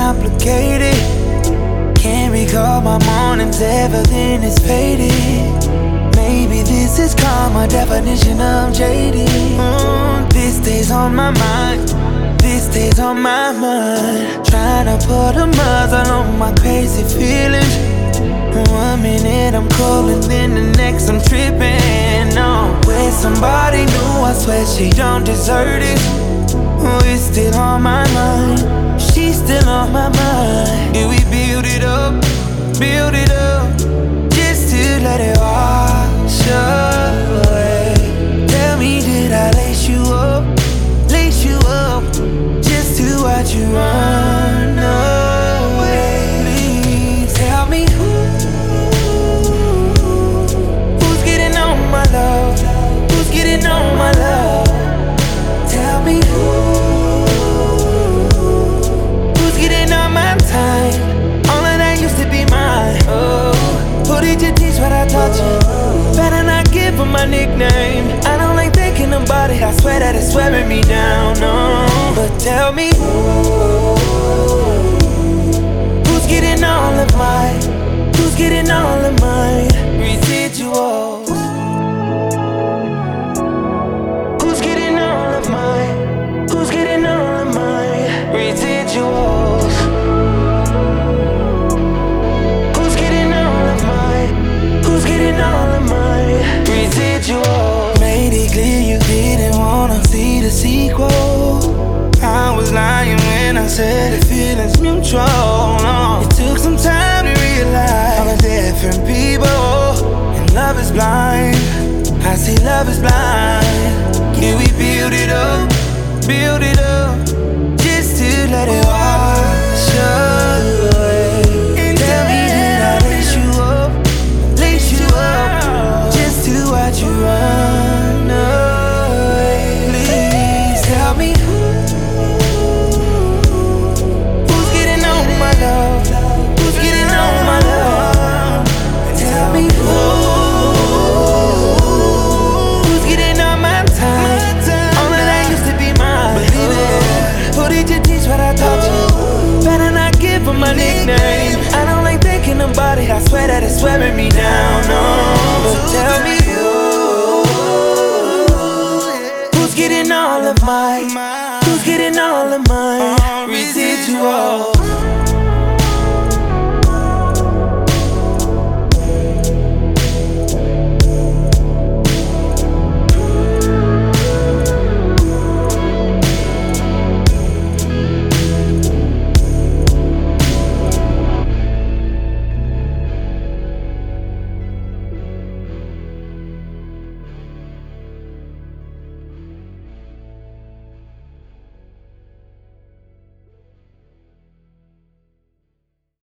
complicated. Can't recall my mornings ever, then it's faded. Maybe this is karma, definition of jaded. This stays on my mind, this stays on my mind. Trying to put a muzzle on my crazy feelings. 1 minute I'm cool and then the next I'm tripping. No, with somebody new, I swear she don't deserve it. It's still on my mind, she's still on my mind. Did we build it up, just to let it wash away? Tell me, did I lace you up, just to watch you run away? Please tell me who's getting on my love, who's getting on my love? Tell me who's getting on my time? All of that used to be mine. Oh, who did you teach what I taught you? Better not give her my nickname. I don't like thinking about it, I swear that it's wearing me down. No, but tell me who's getting all of mine, who's getting all of mine residuals? Who's getting all of mine, who's getting all of mine residuals? Who's getting all of mine, who's getting all of mine residuals? Made it clear you didn't wanna see the sequel. I was lying when I said the feeling's mutual. No, it took some time to realize all the different people, and love is blind. I see love is blind. Can we build it up, just to let it wash away? Tell me, did I lace you up, just to watch you run away? Please tell me who's getting on my love, who's getting on my love? Tell me who's getting on my time? All of that used to be mine. Believe it. Who did you teach what I taught you? Better not give her my nickname. I don't like thinking about it, I swear that it's wearing me down. No, but tell me who's getting all of mine, who's getting all of mine residuals?